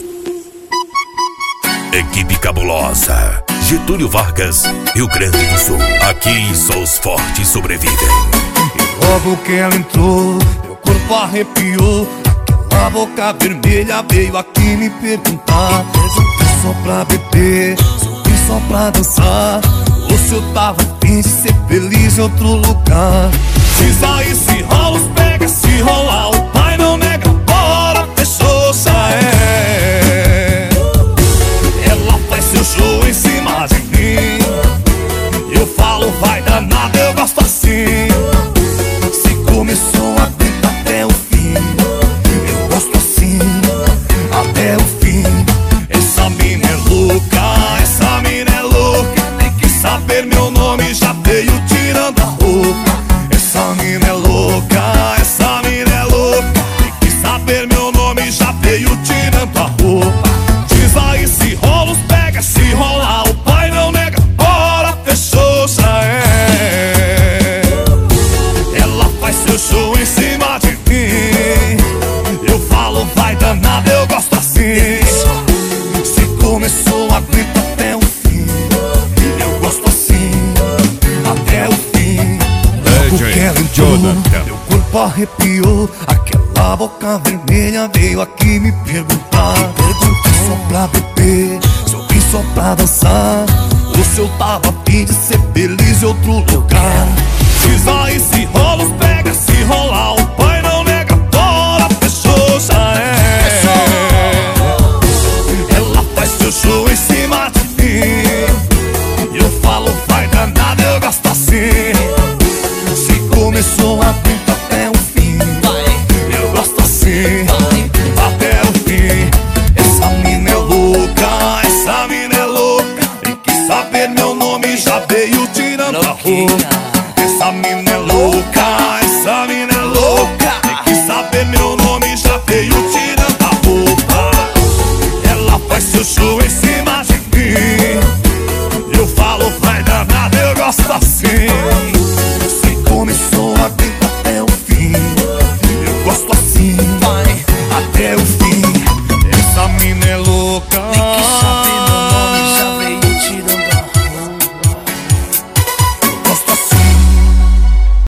Equipe cabulosa, Getúlio Vargas, Rio Grande do Sul. Aqui só os fortes sobrevivem. E logo que ela entrou, meu corpo arrepiou. Aquela boca vermelha veio aqui me perguntar se eu vim só pra beber, se eu vim só pra dançar, ou se eu tava afim de ser feliz em outro lugar. Diz aí se rola os pega, se rolar o pai não nega, bora, fechou, já é. Ela faz seu show em cima de mim, eu falo vai dar nada, eu gosto assim. Se começou a vida até o fim, eu gosto assim, até o fim. Essa mina é louca, essa mina é louca, tem que saber meu nome, já veio tirando a roupa. Essa mina é louca, essa mina é louca, tem que saber meu nome, já veio tirando a roupa. Diz aí se rola os pega, se rolar o pai não nega, bora, fechou, já é. Ela faz seu show em cima de mim, eu falo vai danada, eu gosto assim. Se começou a grita até o fim, eu gosto assim, até o fim. Logo que ela entrou, meu corpo arrepiou. Aquela boca vermelha veio aqui me perguntar se eu vim só pra beber, se eu vim só pra dançar, ou se eu tava afim de ser feliz em outro lugar. Diz aí se rola os pega, se rolar o pai